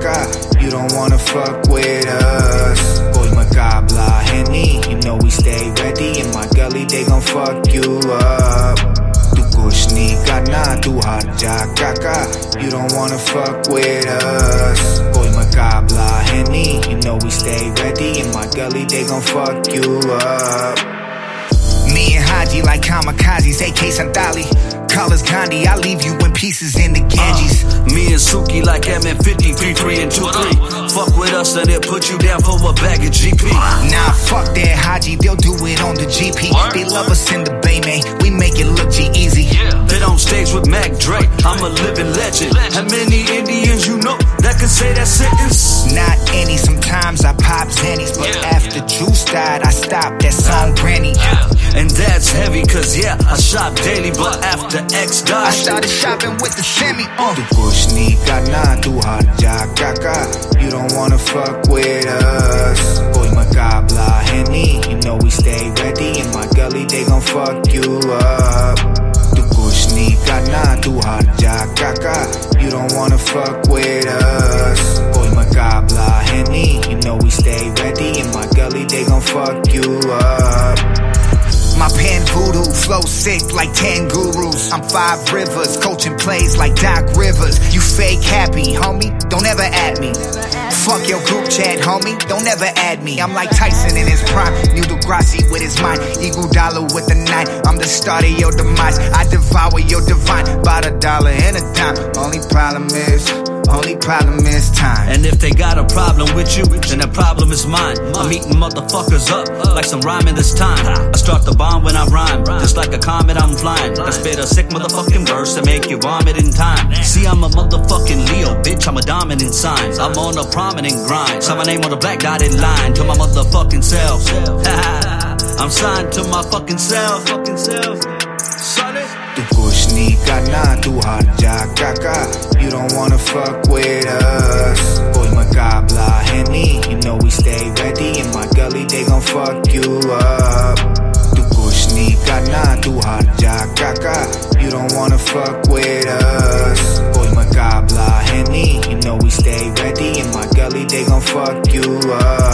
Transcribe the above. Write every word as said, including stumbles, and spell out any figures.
kaka. You don't wanna fuck with us. Boy magabla Henny, you know we stay ready. In my gully they gon' fuck you up. Tu kuch nahi karna, tu har ja kaka. You don't wanna fuck with us. Boy magabla Henny, you know we stay ready. In my gully they gon' fuck you up. Me and Haji like kamikazes, A K Santali. Colors Gandhi, I leave you in pieces in the Ganges. Uh, me and Suki like M N fifty, three three and two three. Fuck with us and they'll put you down for a bag of G P. Nah, fuck that Haji, they'll do it on the G P. What? They love us in the Bay, man, we make it look G-Easy. Yeah. Been on stage with Mac Dre, I'm a living legend. How many Indians you know that can say that sentence? Not any, sometimes I pop Zennies. But yeah, after yeah. Juice died, I stopped that song Granny. Yeah. And that's heavy, cause yeah, I shop daily. But after X died, I started shopping with the semi. uh. Tu kuch nahi karna, tu har ja kaka. You don't wanna fuck with us. Boy magabla Henny, you know we stay ready. In my gully they gon' fuck you up. Tu kuch nahi karna, tu har ja kaka. You don't wanna fuck with us. Boy magabla Henny, you know we stay ready. In my gully they gon' fuck you up. My pen voodoo, flow sick like ten gurus. I'm five rivers, coaching plays like Doc Rivers. You fake happy, homie, don't ever add me. Fuck your group chat, homie, don't ever add me. I'm like Tyson in his prime, New Degrassi with his mind. Eagle dollar with the nine, I'm the start of your demise. I devour your divine, about a dollar and a dime. Only problem is... Only problem is time. And if they got a problem with you, then the problem is mine. I'm eating motherfuckers up like some rhyming this time. I start the bomb when I rhyme, just like a comet I'm flying. I spit a sick motherfucking verse and make you vomit in time. See, I'm a motherfucking Leo, bitch, I'm a dominant sign. I'm on a prominent grind, sign my name on the black dotted line to my motherfucking self. I'm signed to my fucking self. Tu kuch nahi karna, tu har ja kaka. You don't wanna fuck with us. Boy magabla Henny, you know we stay ready. In my gully they gon' fuck you up. Tu kuch nahi karna, tu har ja kaka. You don't wanna fuck with us. Boy magabla Henny, you know we stay ready. In my gully they gon' fuck you up.